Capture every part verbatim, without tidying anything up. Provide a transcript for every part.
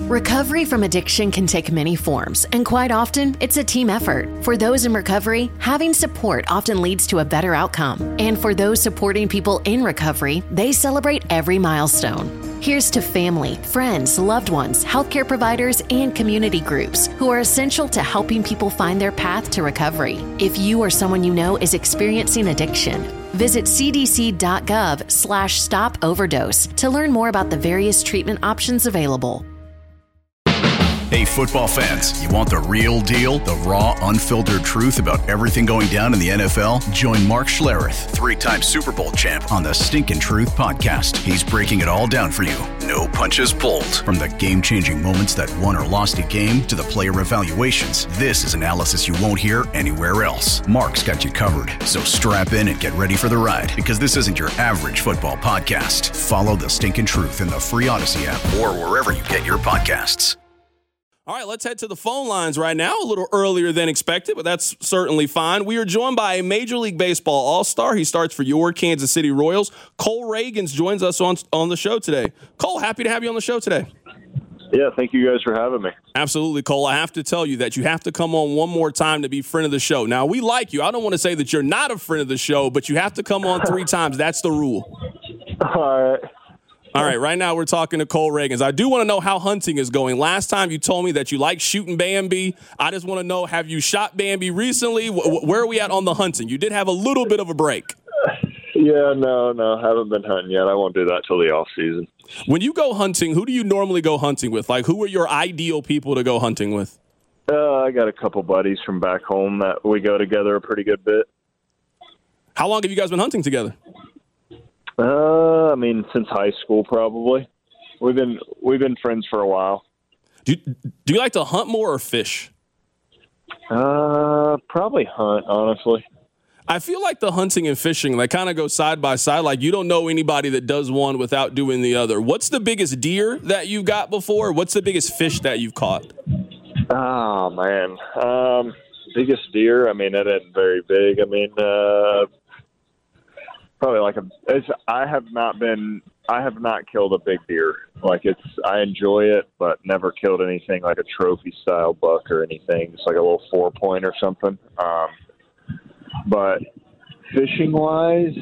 Recovery from addiction can take many forms, and quite often, it's a team effort. For those in recovery, having support often leads to a better outcome. And for those supporting people in recovery, they celebrate every milestone. Here's to family, friends, loved ones, healthcare providers, and community groups who are essential to helping people find their path to recovery. If you or someone you know is experiencing addiction, visit cdc.gov slash stop overdose to learn more about the various treatment options available. Hey, football fans, you want the real deal, the raw, unfiltered truth about everything going down in the N F L? Join Mark Schlereth, three-time Super Bowl champ, on the Stinkin' Truth podcast. He's breaking it all down for you. No punches pulled. From the game-changing moments that won or lost a game to the player evaluations, this is analysis you won't hear anywhere else. Mark's got you covered, so strap in and get ready for the ride, because this isn't your average football podcast. Follow the Stinkin' Truth in the free Odyssey app or wherever you get your podcasts. All right, let's head to the phone lines right now. A little earlier than expected, but that's certainly fine. We are joined by a Major League Baseball All-Star. He starts for your Kansas City Royals. Cole Ragans joins us on, on the show today. Cole, happy to have you on the show today. Yeah, thank you guys for having me. Absolutely, Cole. I have to tell you that you have to come on one more time to be friend of the show. Now, we like you. I don't want to say that you're not a friend of the show, but you have to come on three times. That's the rule. All right. All right, right now we're talking to Cole Ragans. I do want to know how hunting is going. Last time you told me that you like shooting Bambi. I just want to know, have you shot Bambi recently? Where are we at on the hunting? You did have a little bit of a break. Yeah, no, no, haven't been hunting yet. I won't do that till the off season. When you go hunting, who do you normally go hunting with? Like, who are your ideal people to go hunting with? Uh, I got a couple buddies from back home that we go together a pretty good bit. How long have you guys been hunting together? Uh, I mean, since high school, probably. We've been we've been friends for a while. Do you, do you like to hunt more or fish? Uh, probably hunt, honestly. I feel like the hunting and fishing, they kind of go side by side. Like, you don't know anybody that does one without doing the other. What's the biggest deer that you've got before? What's the biggest fish that you've caught? Oh, man. Um, biggest deer, I mean, it ain't very big. I mean, uh, probably like a, it's, I have not been, I have not killed a big deer. Like, it's, I enjoy it, but never killed anything like a trophy style buck or anything. It's like a little four point or something. Um, but fishing wise,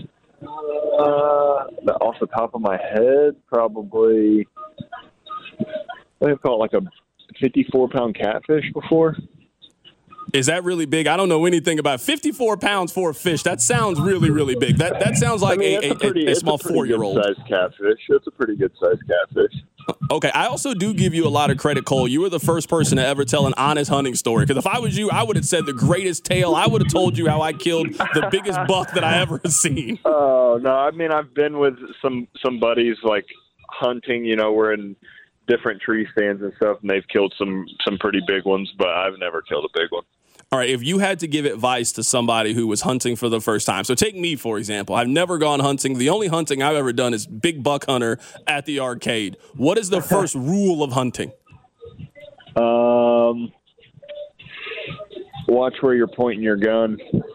uh, off the top of my head, probably, I've caught like a fifty-four pound catfish before. Is that really big? I don't know anything about fifty-four pounds for a fish. That sounds really, really big. That that sounds like I mean, a, a, pretty, a, a small four-year-old. It's a pretty good-sized catfish. It's a pretty good-sized catfish. Okay, I also do give you a lot of credit, Cole. You were the first person to ever tell an honest hunting story. Because if I was you, I would have said the greatest tale. I would have told you how I killed the biggest buck that I ever seen. Oh, no. I mean, I've been with some, some buddies, like, hunting. You know, we're in different tree stands and stuff, and they've killed some, some pretty big ones, but I've never killed a big one. All right, if you had to give advice to somebody who was hunting for the first time, so take me, for example. I've never gone hunting. The only hunting I've ever done is big buck hunter at the arcade. What is the first rule of hunting? Um, watch where you're pointing your gun.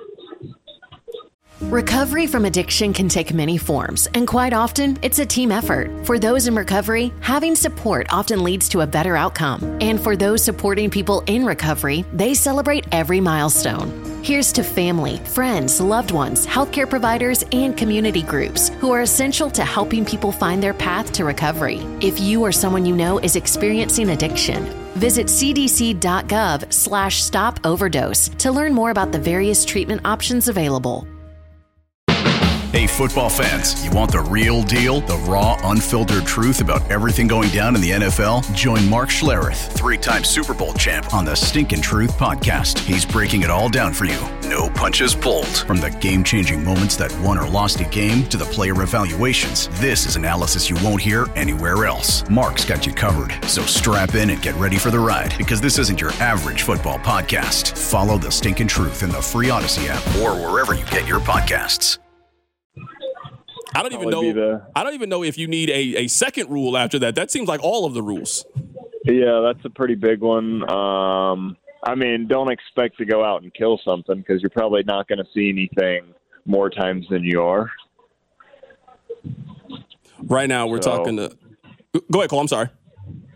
Recovery from addiction can take many forms, and quite often, it's a team effort. For those in recovery, having support often leads to a better outcome. And for those supporting people in recovery, they celebrate every milestone. Here's to family, friends, loved ones, healthcare providers, and community groups who are essential to helping people find their path to recovery. If you or someone you know is experiencing addiction, visit cdc.gov slash stop overdose to learn more about the various treatment options available. Hey, football fans, you want the real deal, the raw, unfiltered truth about everything going down in the N F L? Join Mark Schlereth, three-time Super Bowl champ, on the Stinkin' Truth podcast. He's breaking it all down for you. No punches pulled. From the game-changing moments that won or lost a game to the player evaluations, this is analysis you won't hear anywhere else. Mark's got you covered, so strap in and get ready for the ride, because this isn't your average football podcast. Follow the Stinkin' Truth in the free Odyssey app or wherever you get your podcasts. I don't even know. I don't even know if you need a, a second rule after that. That seems like all of the rules. Yeah, that's a pretty big one. Um, I mean, don't expect to go out and kill something because you're probably not going to see anything more times than you are. Right now, we're so, talking to. Go ahead, Cole. I'm sorry.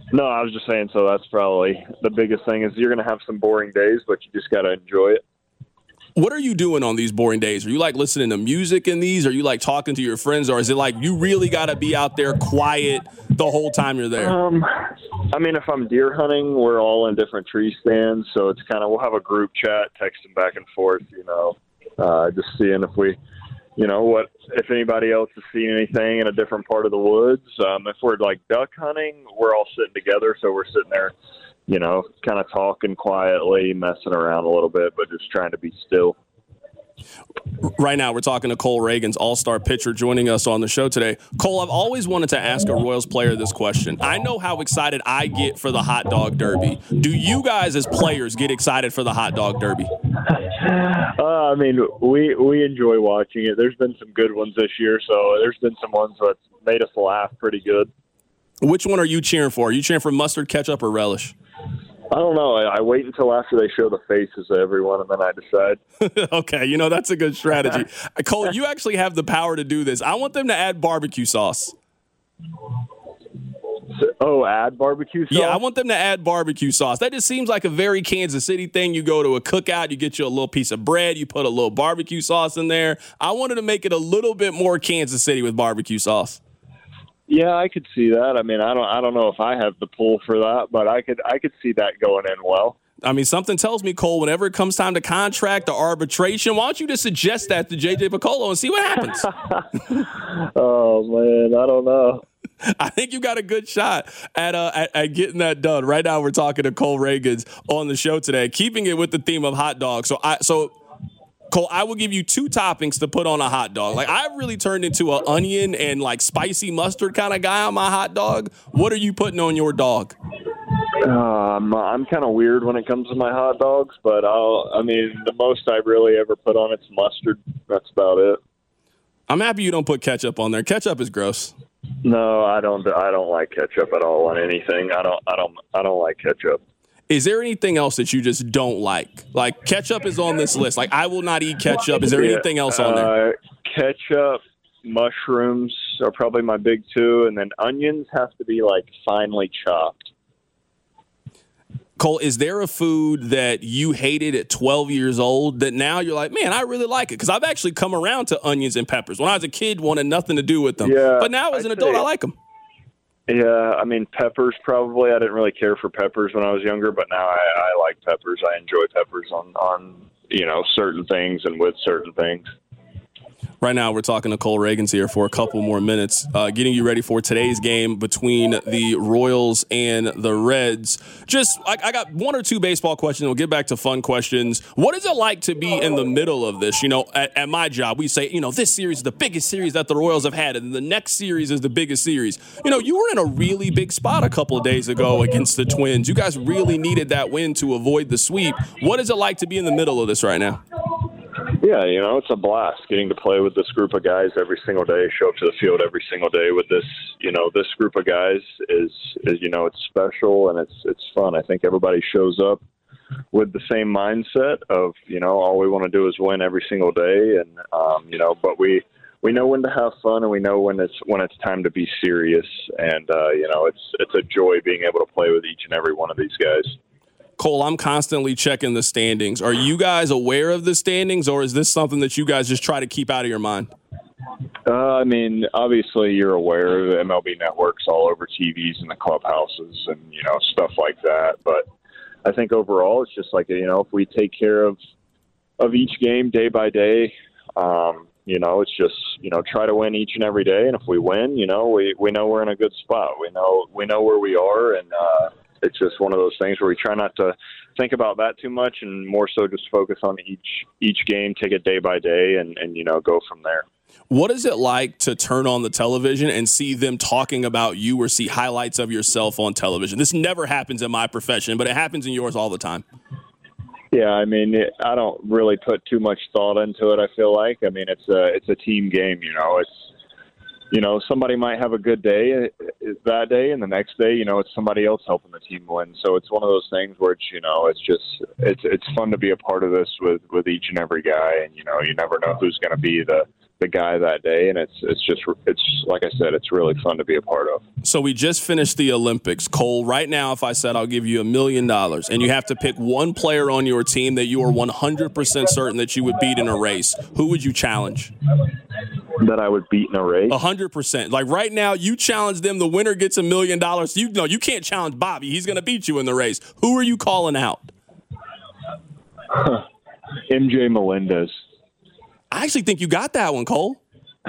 No, I was just saying, so that's probably the biggest thing is you're going to have some boring days, but you just got to enjoy it. What are you doing on these boring days? Are you like listening to music in these? Are you like talking to your friends? Or is it like you really got to be out there quiet the whole time you're there? Um, I mean, if I'm deer hunting, we're all in different tree stands. So it's kind of, we'll have a group chat, texting back and forth, you know, uh, just seeing if we, you know, what, if anybody else has seen anything in a different part of the woods. Um, if we're like duck hunting, we're all sitting together. So we're sitting there, you know, kind of talking quietly, messing around a little bit, but just trying to be still. Right now, we're talking to Cole Reagans, all-star pitcher, joining us on the show today. Cole, I've always wanted to ask a Royals player this question. I know how excited I get for the hot dog derby. Do you guys as players get excited for the hot dog derby? Uh, I mean, we we enjoy watching it. There's been some good ones this year, so there's been some ones that's made us laugh pretty good. Which one are you cheering for? Are you cheering for mustard, ketchup, or relish? I don't know. I, I wait until after they show the faces of everyone, and then I decide. Okay, you know, that's a good strategy. Cole, you actually have the power to do this. I want them to add barbecue sauce. Oh, add barbecue sauce? Yeah, I want them to add barbecue sauce. That just seems like a very Kansas City thing. You go to a cookout, you get you a little piece of bread, you put a little barbecue sauce in there. I wanted to make it a little bit more Kansas City with barbecue sauce. Yeah, I could see that. I mean, I don't, I don't know if I have the pull for that, but I could, I could see that going in well. I mean, something tells me, Cole, whenever it comes time to contract or arbitration, why don't you just suggest that to J J Picollo and see what happens? Oh man, I don't know. I think you got a good shot at, uh, at at getting that done. Right now, we're talking to Cole Reagans on the show today, keeping it with the theme of hot dogs. So I, so. Cole, I will give you two toppings to put on a hot dog. Like, I've really turned into an onion and, like, spicy mustard kind of guy on my hot dog. What are you putting on your dog? Um, I'm kind of weird when it comes to my hot dogs, but I'll, I mean, the most I really ever put on it's mustard. That's about it. I'm happy you don't put ketchup on there. Ketchup is gross. No, I don't. I don't like ketchup at all on anything. I don't. I don't. I don't like ketchup. Is there anything else that you just don't like? Like, ketchup is on this list. Like, I will not eat ketchup. Is there yeah, anything else on there? Uh, ketchup, mushrooms are probably my big two, and then onions have to be, like, finely chopped. Cole, is there a food that you hated at twelve years old that now you're like, man, I really like it? Because I've actually come around to onions and peppers. When I was a kid, wanted nothing to do with them. Yeah, but now as an I'd adult, say- I like them. Yeah, I mean, peppers probably. I didn't really care for peppers when I was younger, but now I, I like peppers. I enjoy peppers on, on, you know, certain things and with certain things. Right now, we're talking to Cole Reagans here for a couple more minutes, uh, getting you ready for today's game between the Royals and the Reds. Just, I, I got one or two baseball questions. We'll get back to fun questions. What is it like to be in the middle of this? You know, at, at my job, we say, you know, this series is the biggest series that the Royals have had, and the next series is the biggest series. You know, you were in a really big spot a couple of days ago against the Twins. You guys really needed that win to avoid the sweep. What is it like to be in the middle of this right now? Yeah, you know, it's a blast getting to play with this group of guys every single day, show up to the field every single day with this, you know, this group of guys is, is, you know, it's special and it's, it's fun. I think everybody shows up with the same mindset of, you know, all we want to do is win every single day. And, um, you know, but we, we know when to have fun and we know when it's, when it's time to be serious. And, uh, you know, it's, it's a joy being able to play with each and every one of these guys. Cole, I'm constantly checking the standings. Are you guys aware of the standings, or is this something that you guys just try to keep out of your mind? Uh, I mean, obviously you're aware of the M L B networks all over T Vs and the clubhouses and, you know, stuff like that. But I think overall it's just like, you know, if we take care of, of each game day by day, um, you know, it's just, you know, try to win each and every day. And if we win, you know, we, we know we're in a good spot. We know, we know where we are. And, uh, it's just one of those things where we try not to think about that too much and more so just focus on each each game, take it day by day, and, and you know, go from there. What is it like to turn on the television and see them talking about you or see highlights of yourself on television? This never happens in my profession, but it happens in yours all the time. Yeah, I mean, it, I don't really put too much thought into it, I feel like. I mean, it's a, it's a team game, you know. It's, you know, somebody might have a good day that day, and the next day, you know, it's somebody else helping the team win. So it's one of those things where it's, you know, it's just it's it's fun to be a part of this with, with each and every guy, and you know, you never know who's going to be the the guy that day, and it's it's just it's like I said, it's really fun to be a part of. So we just finished the Olympics. Cole, right now, if I said I'll give you a million dollars and you have to pick one player on your team that you are one hundred percent certain that you would beat in a race, who would you challenge? That I would beat in a race? one hundred percent. Like right now, you challenge them, the winner gets a million dollars. You know, you can't challenge Bobby. He's going to beat you in the race. Who are you calling out? M J Melendez. I actually think you got that one, Cole.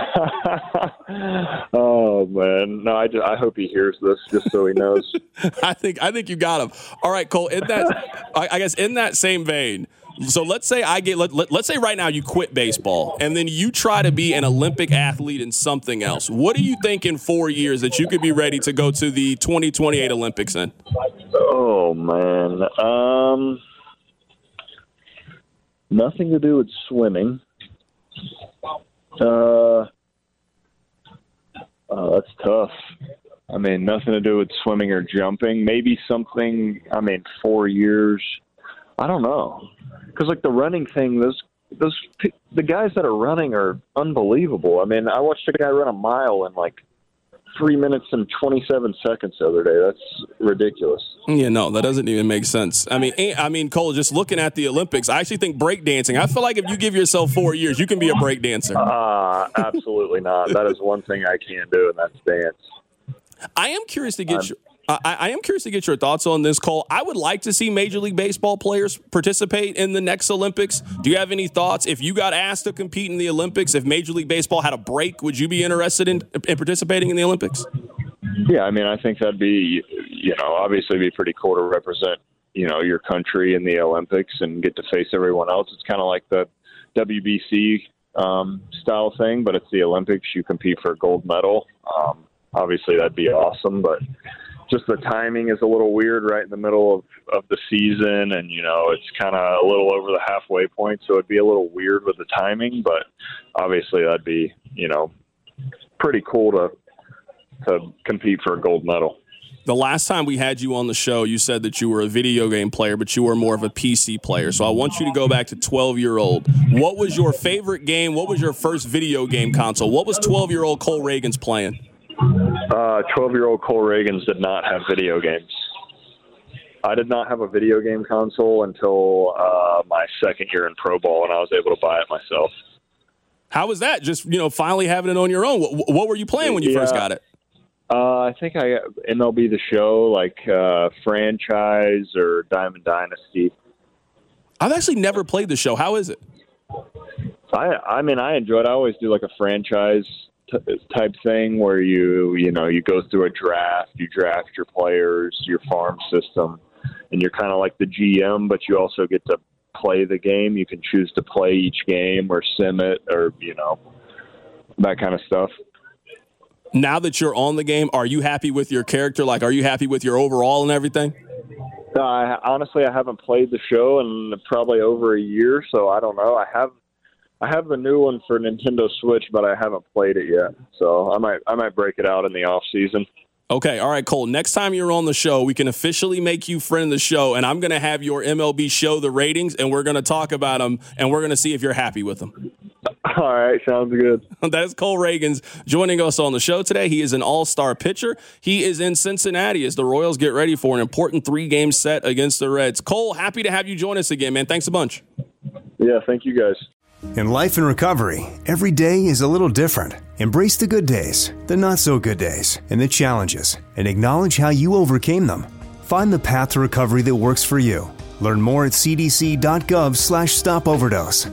Oh man, no! I, just, I hope he hears this just so he knows. I think I think you got him. All right, Cole. In that, I, I guess in that same vein. So let's say I get let, let, let's say right now you quit baseball and then you try to be an Olympic athlete in something else. What do you think in four years that you could be ready to go to the twenty twenty-eight Olympics in? Oh man, um, nothing to do with swimming. Uh, oh, that's tough. I mean, nothing to do with swimming or jumping. Maybe something, I mean, four years. I don't know. Because, like, the running thing, those, those, the guys that are running are unbelievable. I mean, I watched a guy run a mile in, like, three minutes and twenty-seven seconds the other day. That's ridiculous. Yeah, no, that doesn't even make sense. I mean, I mean, Cole, just looking at the Olympics, I actually think breakdancing, I feel like if you give yourself four years, you can be a breakdancer. Uh, absolutely not. That is one thing I can't do, and that's dance. I am curious to get your I, I am curious to get your thoughts on this, Cole. I would like to see Major League Baseball players participate in the next Olympics. Do you have any thoughts? If you got asked to compete in the Olympics, if Major League Baseball had a break, would you be interested in, in participating in the Olympics? Yeah, I mean, I think that'd be, you know, obviously be pretty cool to represent, you know, your country in the Olympics and get to face everyone else. It's kind of like the W B C um, style thing, but it's the Olympics. You compete for a gold medal. Um, obviously, that'd be awesome, but just the timing is a little weird right in the middle of, of the season, and, you know, it's kind of a little over the halfway point, so it'd be a little weird with the timing, but obviously that'd be, you know, pretty cool to to compete for a gold medal. The last time we had you on the show, you said that you were a video game player, but you were more of a P C player. So I want you to go back to twelve-year-old. What was your favorite game? What was your first video game console? What was twelve-year-old Cole Reagans playing? Uh, twelve-year-old Cole Reagans did not have video games. I did not have a video game console until uh, my second year in pro ball, and I was able to buy it myself. How was that? Just, you know, finally having it on your own. What, what were you playing when you yeah. first got it? Uh, I think I M L B The Show, like uh, Franchise or Diamond Dynasty. I've actually never played the show. How is it? I I mean, I enjoy it. I always do like a franchise t- type thing where you, you know, you go through a draft, you draft your players, your farm system, and you're kind of like the G M, but you also get to play the game. You can choose to play each game or sim it or, you know, that kind of stuff. Now that you're on the game, are you happy with your character? Like, are you happy with your overall and everything? No, I, honestly, I haven't played the show in probably over a year, so I don't know. I have I have the new one for Nintendo Switch, but I haven't played it yet. So I might I might break it out in the off season. Okay, all right, Cole. Next time you're on the show, we can officially make you friend of the show, and I'm going to have your M L B show the ratings, and we're going to talk about them, and we're going to see if you're happy with them. All right, sounds good. That is Cole Reagans joining us on the show today. He is an all-star pitcher. He is in Cincinnati as the Royals get ready for an important three-game set against the Reds. Cole, happy to have you join us again, man. Thanks a bunch. Yeah, thank you guys. In life and recovery, every day is a little different. Embrace the good days, the not so good days, and the challenges, and acknowledge how you overcame them. Find the path to recovery that works for you. Learn more at cdc.gov slash stop overdose.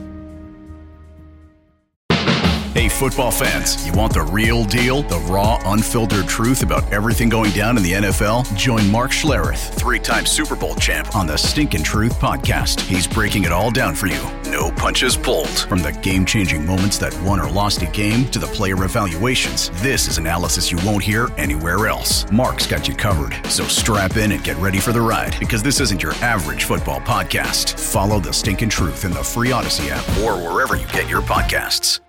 Hey, football fans, you want the real deal, the raw, unfiltered truth about everything going down in the N F L? Join Mark Schlereth, three-time Super Bowl champ, on the Stinkin' Truth podcast. He's breaking it all down for you. No punches pulled. From the game-changing moments that won or lost a game to the player evaluations, this is analysis you won't hear anywhere else. Mark's got you covered, so strap in and get ready for the ride, because this isn't your average football podcast. Follow the Stinkin' Truth in the free Odyssey app or wherever you get your podcasts.